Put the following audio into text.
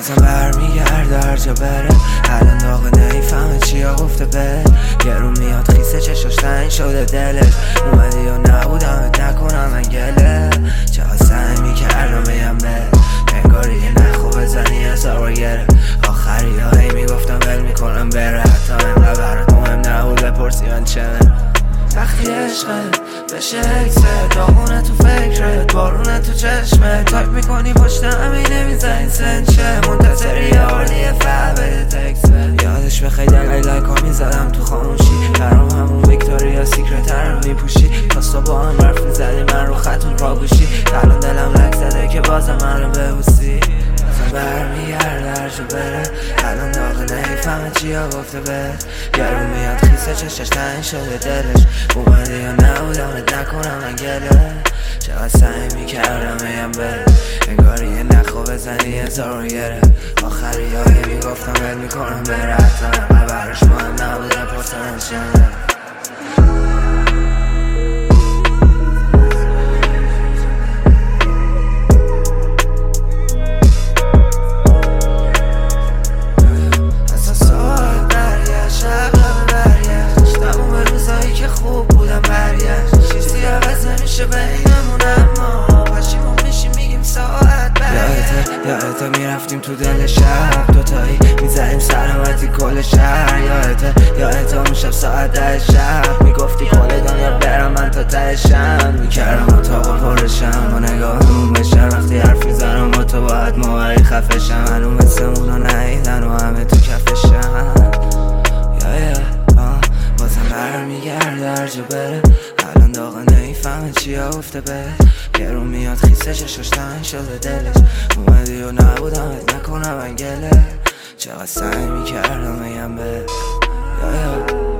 بازم برمیگرده هر جا بره. الان داغه نمیفهمه چیا گفته به گرو میاد خیسه چشاش تنگ شده دلش. اومدی و نبودمت نکنم من گله. چقدر سعی میکردم بگم به انگاری یه نخو بزنی هزار گره. آخری ها هی میگفتم ول میکنم بره. حتی اینقدر برات مهم نبود بپرسی من چمه. وقتی عشقت بشه اکست داغونه تو فکرت بارونه تو چشمت. تایپ میکنی پشت همین نمیزنی سنچه. منتظری یه آردیه فعل بده تکست. یادش بخی دلای لایکا میزدم تو خاموشی. برام همون ویکتوریا سیکرت رو میپوشی. پاستا با هم حرف میزدی من رو خطون پاگوشی. الان دلم لک زده که بازم من رو ببوسی. برمیگرده هر جا بره. الان داغه نمیفهمه چیا گفته به گرون میاد خیسه چشاش تنگ شده دلش. اومده یا نبودمت نکنم من گله. چقدر سعی میکردم بگم به انگاری یه نخو بزنی هزار گره. آخری هایی میگفتم ول میکنم بره. حتی اینقدر براش مهم نبود نپرسم چمه. یادته میرفتیم تو دل شب دوتایی میزدیم سلامتی کل شهر. یادته اون شب ساعت 10 شب میگفتی کل دنیا برم من تا تهشم. میکردم اتاق پرشم با نگاهمون بشن. وقتی حرف میزنم با تو باید موقعی خفشم. هنو مثل اونا نیدن و همه تو کفشم. بازم برمیگرده هر جا بره. الان داغه نمیفهمه چیا گفته به گرون میاد خیسه چشاش تنگ شده دلش. اومدی و نبودمت نکنم من گله. چقدر سعی میکردم بگم به